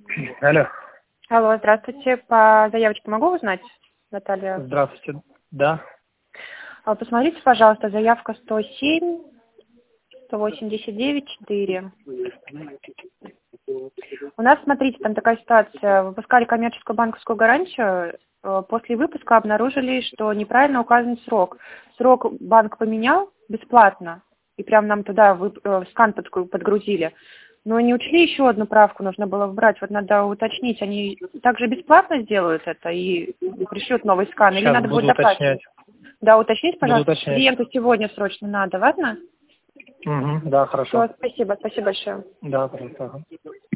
Алло. Алло, здравствуйте. По заявочке могу узнать, Наталья? Здравствуйте. Да. Посмотрите, пожалуйста, заявка 107, 189, 4. У нас, смотрите, там такая ситуация. Выпускали коммерческую банковскую гарантию. После выпуска обнаружили, что неправильно указан срок. Срок банк поменял бесплатно. И прям нам туда скан подгрузили. Но не учли еще одну правку, нужно было выбрать. Вот надо уточнить, они также бесплатно сделают это и пришлют новый скан? Или Сейчас надо будет буду уточнять. Да, уточнить, Буду пожалуйста. уточнять. Клиенту сегодня срочно надо, ладно? Угу. Да, хорошо. Все, спасибо большое. Да, пожалуйста. Ага.